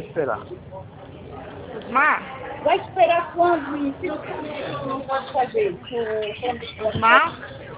esperar. Osmar? Vai esperar quando isso? Não pode fazer. Osmar?